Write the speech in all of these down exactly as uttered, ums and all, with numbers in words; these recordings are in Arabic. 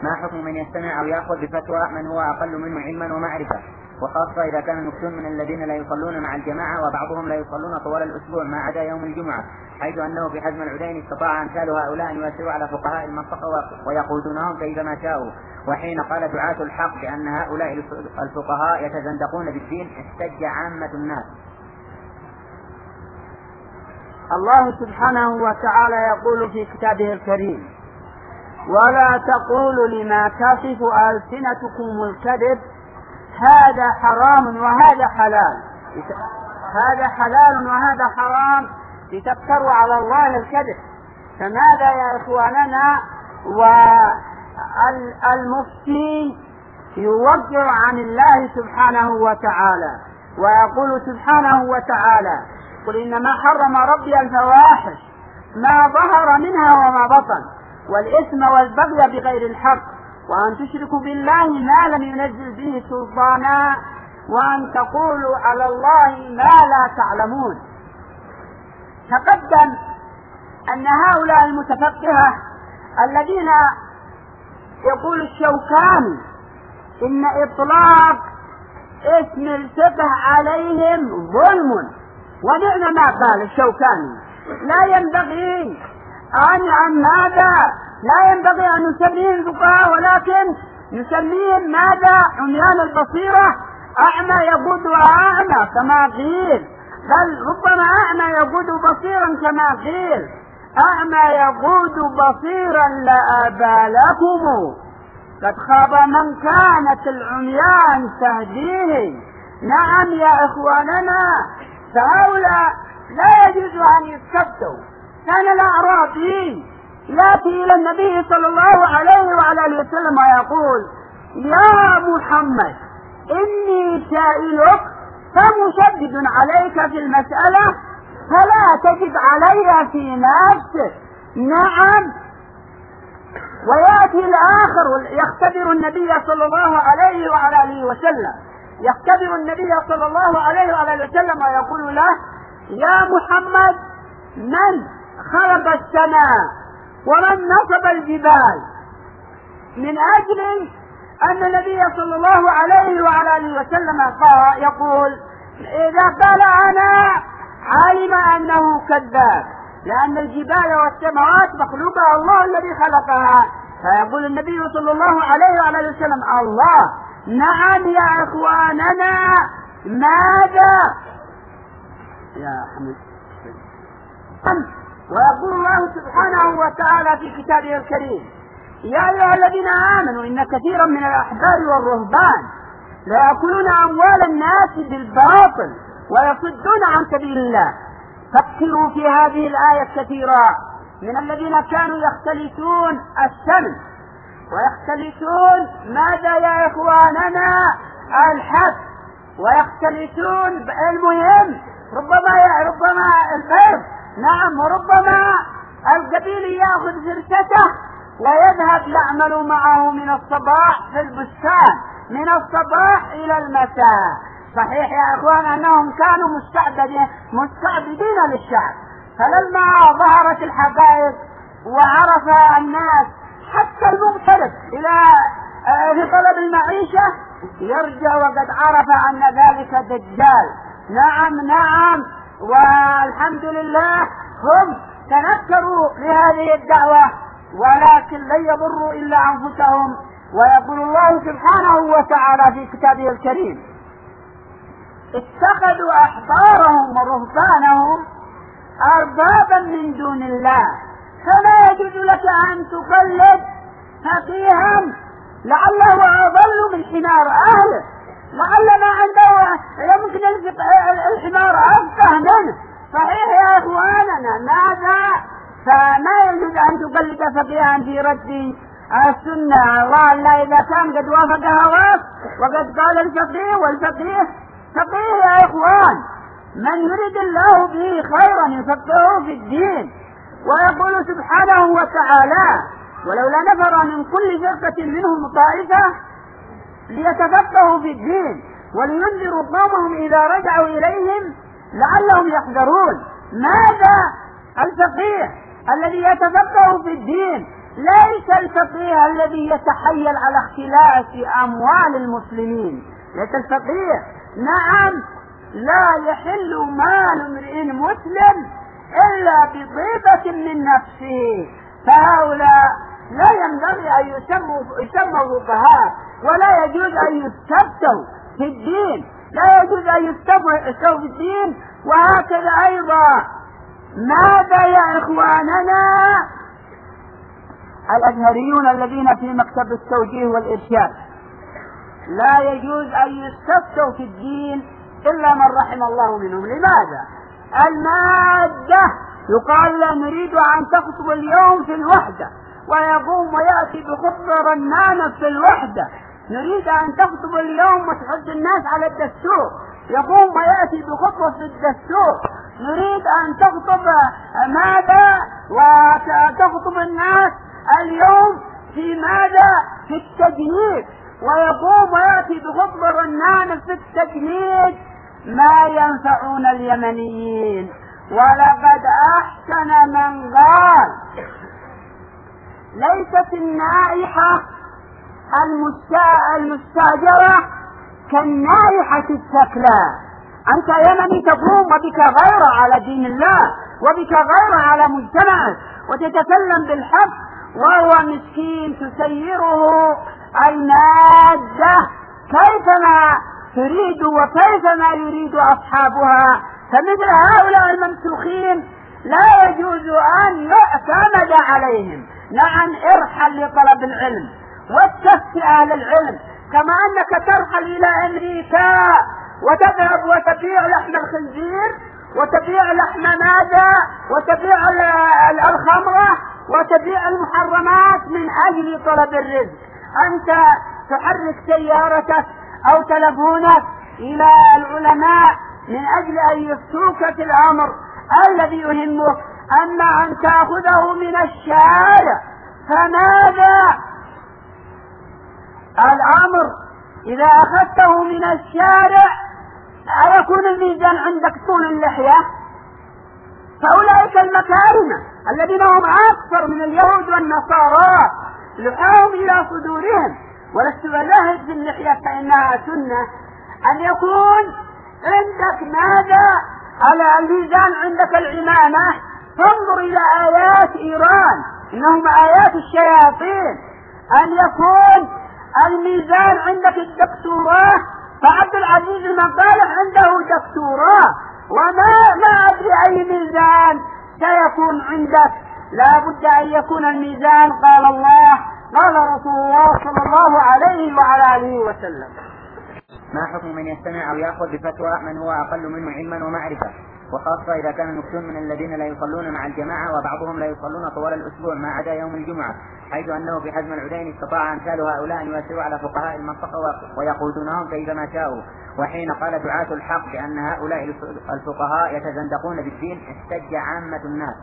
ما حكم من يستمع أو يأخذ بفتوى من هو أقل منه علما ومعرفة، وخاصة إذا كان المفتون من الذين لا يصلون مع الجماعة وبعضهم لا يصلون طوال الأسبوع ما عدا يوم الجمعة، حيث أنه في حزم العدين استطاع أمثال هؤلاء أن يؤثروا على فقهاء المنطقة ويقودونهم كيفما شاءوا. وحين قال دعاة الحق بأن هؤلاء الفقهاء يتزندقون بالدين احتج عامة الناس. الله سبحانه وتعالى يقول في كتابه الكريم: ولا تقولوا لما تصف ألسنتكم الكذب هذا حرام وهذا حلال هذا حلال وهذا حرام لتفتروا على الله الكذب. فماذا يا إخواننا؟ والمفتي يوجه عن الله سبحانه وتعالى ويقول سبحانه وتعالى: قل إنما حرم ربي الفواحش ما ظهر منها وما بطن والإثم والبغي بغير الحق وأن تشركوا بالله ما لم ينزل به سلطانا وأن تقولوا على الله ما لا تعلمون. تقدم أن هؤلاء المتفقهة الذين يقول الشوكاني إن إطلاق اسم الفقه عليهم ظلم، ونعم ما قال الشوكاني: لا ينبغي أن ماذا لا ينبغي أن نسميهم فقهاء ولكن نسميهم ماذا؟ عميان البصيرة، أعمى يقود أعمى كما قيل، بل ربما أعمى يقود بصيرا كما قيل: أعمى يقود بصيرا لأبى لكم قد خاب من كانت العميان تهديه. نعم يا إخواننا، فهؤلاء لا يجوز أن يستفتوا. كان الأعرابي يأتي إلى النبي صلى الله عليه وعلى آله وسلم ويقول: يا محمد إني سائلك فمشدد عليك في المسألة فلا تجد علي في نفسك. نعم. ويأتي الآخر يختبر النبي صلى الله عليه وعلى آله وسلم يختبر النبي صلى الله عليه وعلى آله وسلم ويقول له: يا محمد من خلق السماء ومن نصب الجبال؟ من أجل أن النبي صلى الله عليه وعلى آله وسلم قال يقول: إذا قال أنا علم أنه كذاب، لأن الجبال والسماوات مخلوقها الله الذي خلقها. فيقول النبي صلى الله عليه وعلى آله وسلم: الله. نعم يا إخواننا، ماذا يا حمد؟ ويقول الله سبحانه وتعالى في كتابه الكريم: يا أيها الذين آمنوا إن كثيرا من الأحبار والرهبان لا يأكلون أموال الناس بالباطل ويصدون عن سبيل الله. فكروا في هذه الآية كثيرا من الذين كانوا يختلسون السمن ويختلسون ماذا يا إخواننا؟ الحب، ويختلسون المهم ربما ربما البر. نعم. وربما القبيل يأخذ فرسته ويذهب يعمل معه من الصباح في البستان من الصباح إلى المساء. صحيح يا إخوان أنهم كانوا مستعبدين مستعبدين للشعب، فلما ظهرت الحقائق وعرف الناس حتى المغترب إلى في طلب المعيشة يرجع وقد عرف أن ذلك دجال. نعم نعم. والحمد لله هم تنكروا لهذه الدعوة ولكن لن يضروا إلا أنفسهم. ويقول الله سبحانه وتعالى في كتابه الكريم: اتخذوا أحبارهم ورهبانهم أربابا من دون الله فلا يجوز لك أن تقلد فقيها لعله أضل من حمار أهله، لعل ما عنده يمكن الحمار أفقه منه. صحيح يا إخواننا، ماذا؟ فما يجوز أن تقلد فقيها في رد السنة. الله لا إذا كان قد وافق هواك وقد قال الفقيه، والفقيه فقيه يا إخوان من يريد الله به خيرا يفقهه في الدين. ويقول سبحانه وتعالى: ولولا نفر من كل فرقة منهم طائفة ليتفقهوا في الدين ولينذروا قومهم إذا رجعوا إليهم لعلهم يحذرون. ماذا؟ الفقيه الذي يتفقه في الدين ليس الفقيه الذي يتحيل على اختلاس أموال المسلمين، ليس الفقيه. نعم، لا يحل مال امرئ مسلم إلا بطيبة من نفسه، فهؤلاء لا ينبغي أن يسموا يسموا فقهاء، ولا يجوز أن يستفتوا في الدين، لا يجوز أن يستفتوا في الدين. وهكذا أيضا ماذا يا إخواننا الأزهريون الذين في مكتب التوجيه والإرشاد؟ لا يجوز أن يستفتوا في الدين إلا من رحم الله منهم. لماذا؟ المادة يقال لا نريد أن تخطب اليوم في الوحدة، ويقوم ويأتي بخطبة رنانة في الوحدة. نريد أن تخطب اليوم وتحث الناس على الدستور، يقوم ويأتي بخطبة في الدستور. نريد أن تخطب ماذا وتخطب الناس اليوم في ماذا؟ في التجنيد، ويقوم ويأتي بخطبة رنانة في التجنيد. ما ينفعون اليمنيين. ولقد أحسن من قال ليست النائحة المستأجرة كالنائحة الثكلى. أنت يمني تقوم وبك غير على دين الله، وبك غير على مجتمعك، وتتكلم بالحق، وهو مسكين تسيره المادة كيفما تريد وكيفما يريد أصحابها. فمثل هؤلاء الممسوخين لا يجوز أن يعتمد عليهم. نعم، ارحل لطلب العلم واستفتي أهل العلم، كما أنك ترحل إلى أمريكا وتذهب وتبيع لحم الخنزير وتبيع لحم ماذا وتبيع الخمرة وتبيع المحرمات من أجل طلب الرزق. أنت تحرك سيارتك أو تلفونك إلى العلماء من أجل أن يفتوك في الأمر الذي يهمك، أما أن تأخذه من الشارع فماذا؟ الأمر إذا أخذته من الشارع أيكون الميزان عندك طول اللحية؟ فأولئك المكارمة الذين هم أكثر من اليهود والنصارى لحاهم إلى صدورهم. ولست بلاهج في اللحية فإنها سنة. أن يكون عندك ماذا؟ على الميزان عندك العمامة. فانظر إلى آيات إيران، إنهم آيات الشياطين. أن يكون الميزان عندك الدكتوراه، فعبد العزيز المصالح عنده دكتوراه، وما ما أدري أي ميزان سيكون عندك. لا بد أن يكون الميزان قال الله قال رسول الله صلى الله عليه وعلى آله وسلم. ما حكم من يستمع أو يأخذ بفتوى من هو أقل منه علما ومعرفة، وخاصة إذا كان المفتون من الذين لا يصلون مع الجماعة وبعضهم لا يصلون طوال الأسبوع ما عدا يوم الجمعة، حيث أنه في حزم العدين استطاع أمثال هؤلاء أن يؤثروا على فقهاء المنطقة ويقودونهم كيفما شاءوا. وحين قال دعاة الحق بأن هؤلاء الفقهاء يتزندقون بالدين احتج عامة الناس.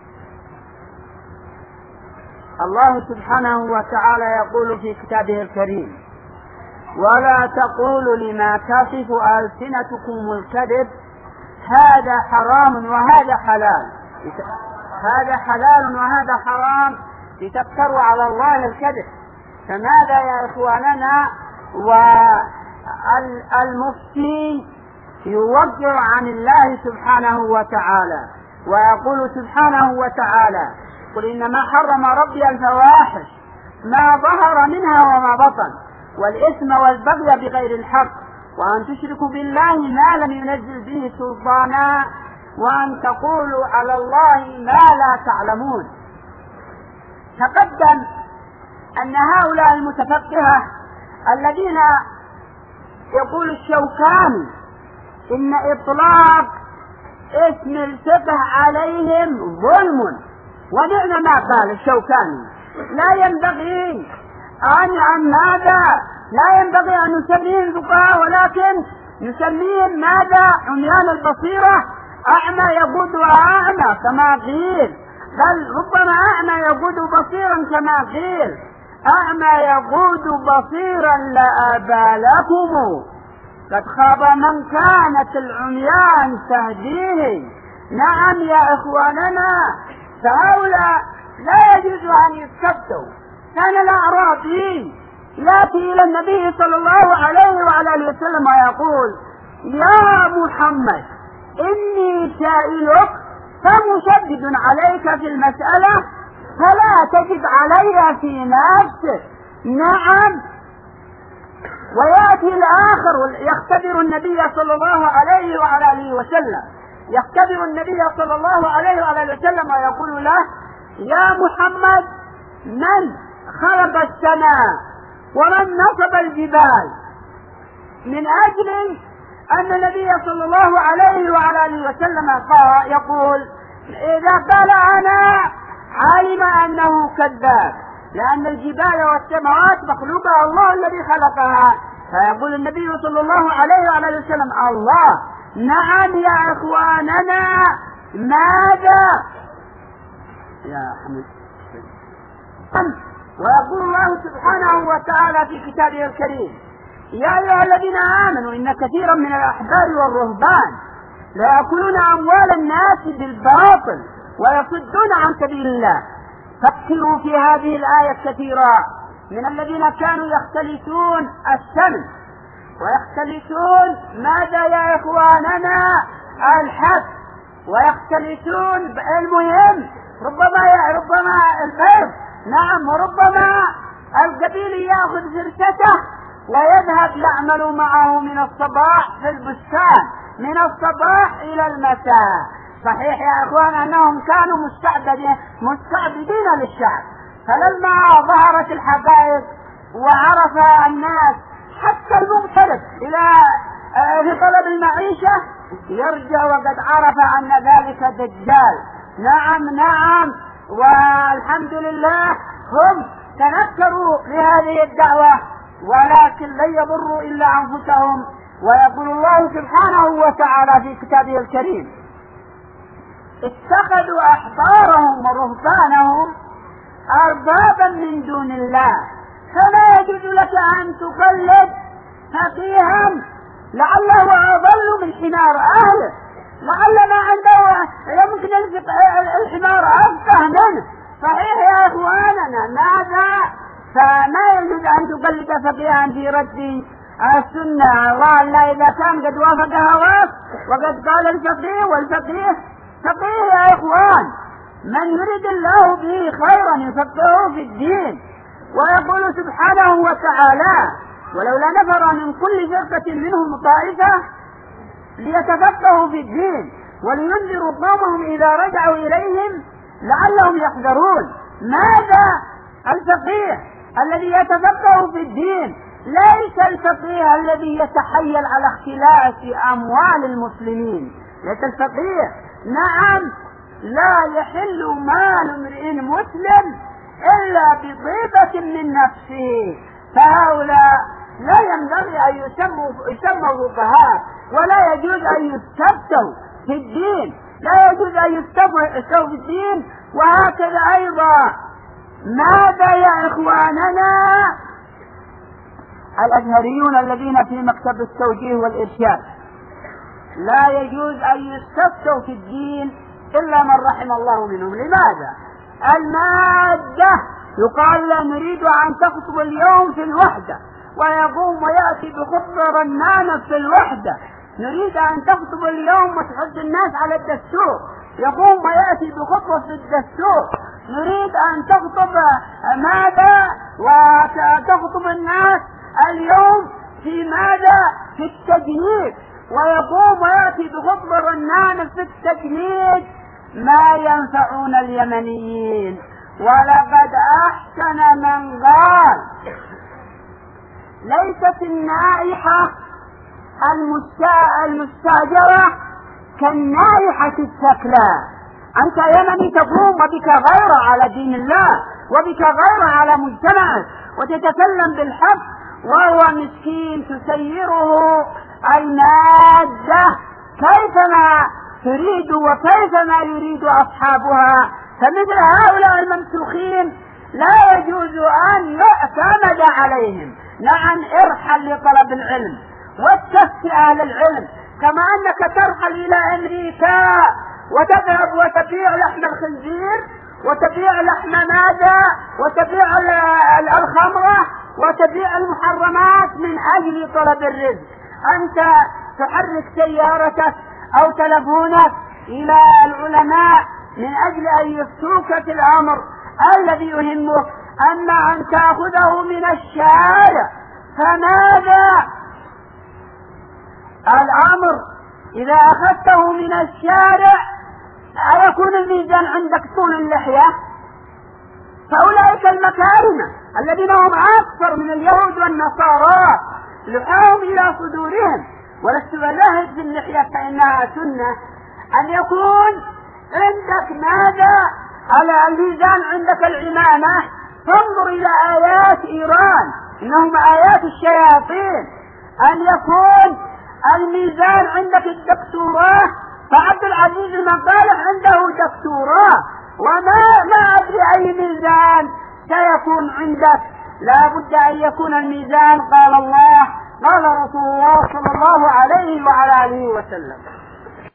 الله سبحانه وتعالى يقول في كتابه الكريم: ولا تقولوا لما تصف ألسنتكم الكذب هذا حرام وهذا حلال، هذا حلال وهذا حرام لتفتروا على الله الكذب. فماذا يا إخواننا؟ والمفتي يوجه عن الله سبحانه وتعالى ويقول سبحانه وتعالى: قل إنما حرم ربي الفواحش ما ظهر منها وما بطن والإثم والبغي بغير الحق وأن تشركوا بالله ما لم ينزل به سلطانا وأن تقولوا على الله ما لا تعلمون. تقدم أن هؤلاء المتفقهة الذين يقول الشوكاني إن إطلاق اسم الفقه عليهم ظلم، ونعم ما قال الشوكاني. لا ينبغي أن عن ماذا لا ينبغي أن نسميهم فقهاء، ولكن نسميهم ماذا؟ عميان البصيرة، أعمى يقود أعمى كما قيل، بل ربما أعمى يقود بصيرا كما قيل. أعمى يقود بصيرا لأبى لكم، قد خاب من كانت العميان تهديه. نعم يا إخواننا، فهؤلاء لا يجوز أن يستفتوا. كان الأعرابي يأتي إلى النبي صلى الله عليه وعلى آله وسلم ويقول: يا محمد إني سائلك فمشدد عليك في المسألة فلا تجد علي في نفسك. نعم. ويأتي الآخر يختبر النبي صلى الله عليه وعلى آله وسلم يختبر النبي صلى الله عليه وعلى آله وسلم ويقول له: يا محمد من خلق السماء ومن نصب الجبال؟ من أجل أن النبي صلى الله عليه وعلى آله وسلم قال يقول: إذا قال أنا علم أنه كذاب، لأن الجبال والسماوات مخلوقها الله الذي خلقها. فيقول النبي صلى الله عليه وعلى آله وسلم: الله. نعم يا إخواننا، ماذا يا حمد؟ ويقول الله سبحانه وتعالى في كتابه الكريم: يا أيها الذين آمنوا إن كثيرا من الأحبار والرهبان ليأكلون أموال الناس بالباطل ويصدون عن سبيل الله. فكروا في هذه الآية كثيرا من الذين كانوا يختلسون السمن ويختلسون ماذا يا إخواننا؟ الحب، ويختلسون المهم ربما ربما البيض. نعم. وربما القبيل يأخذ فرسته ويذهب يعمل معه من الصباح في البستان من الصباح إلى المساء. صحيح يا إخوان أنهم كانوا مستعبدين مستعبدين للشعب، فلما ظهرت الحقائق وعرف الناس حتى المغترب إلى في طلب المعيشة يرجع وقد عرف أن ذلك دجال. نعم نعم. والحمد لله هم تنكروا لهذه الدعوة، ولكن لن يضروا إلا أنفسهم. ويقول الله سبحانه وتعالى في كتابه الكريم: اتخذوا أحبارهم ورهبانهم أربابا من دون الله فلا يجوز لك أن تقلد فقيها لعله أضل من حمار أهله، لعل ما عنده يمكن الحمار أفقه منه. صحيح يا إخواننا. ماذا؟ فما يجوز أن تقلد فقيها في رد السنة، والله إذا كان قد وافق هواك وقد قال الفقيه والفقيه فقيه يا إخوان. من يريد الله به خيرا يفقهه في الدين. ويقول سبحانه وتعالى: ولولا نفر من كل فرقة منهم طائفة ليتفقهوا في الدين ولينذروا قومهم إذا رجعوا إليهم لعلهم يحذرون. ماذا؟ الفقيه الذي يتفقه في الدين، ليس الفقيه الذي يتحيل على اختلاس أموال المسلمين. ليس الفقيه. نعم. لا يحل مال امرئ مسلم إلا بطيبة من نفسه. فهؤلاء لا ينبغي أن يسموا يسموا فقهاء، ولا يجوز أن يستفتوا في الدين، لا يجوز أن يستفتوا في الدين. وهكذا أيضا ماذا يا إخواننا؟ الأزهريون الذين في مكتب التوجيه والإرشاد لا يجوز أن يستفتوا في الدين إلا من رحم الله منهم. لماذا؟ المادة يقال لا نريد أن تخطب اليوم في الوحدة، ويقوم ويأتي بخطبة رنانة في الوحدة. نريد أن تخطب اليوم وتحد الناس على الدستور، يقوم ويأتي بخطبة في الدستور. نريد أن تخطب ماذا؟ وتخطب الناس اليوم في ماذا؟ في التجنيد، ويقوم ويأتي بخطبة رنانة في التجنيد. ما ينفعون اليمنيين. ولقد أحسن من قال: ليست النائحة المستأجرة كالنائحة الثكلى. أنت يمني تقوم وبك غير على دين الله وبك غير على مجتمعك وتتكلم بالحق، وهو مسكين تسيره المادة كيفما تريد وكيفما يريد أصحابها. فمثل هؤلاء الممسوخين لا يجوز أن يعتمد عليهم. نعم. ارحل لطلب العلم واستفتي أهل العلم، كما أنك ترحل إلى أمريكا وتذهب وتبيع لحم الخنزير وتبيع لحم ماذا، وتبيع الخمرة، وتبيع المحرمات من أجل طلب الرزق. أنت تحرك سيارتك أو تلفونك إلى العلماء من أجل أن يفتوك في الأمر الذي يهمك، أما أن تأخذه من الشارع فماذا الأمر؟ إذا أخذته من الشارع أيكون الميزان عندك طول اللحية؟ فأولئك المكارمة الذين هم أكثر من اليهود والنصارى لحاهم إلى صدورهم. ولست بلاهج في اللحية فإنها سنة، أن يكون عندك ماذا على الميزان، عندك العمامة. فانظر إلى آيات إيران، إنهم آيات الشياطين. أن يكون الميزان عندك الدكتوراه، فعبد العزيز المصالح عنده دكتوراه، وما ما أدري أي ميزان سيكون عندك. لا بد أن يكون الميزان قال الله قال رسول الله صلى الله عليه وعلى آله وسلم.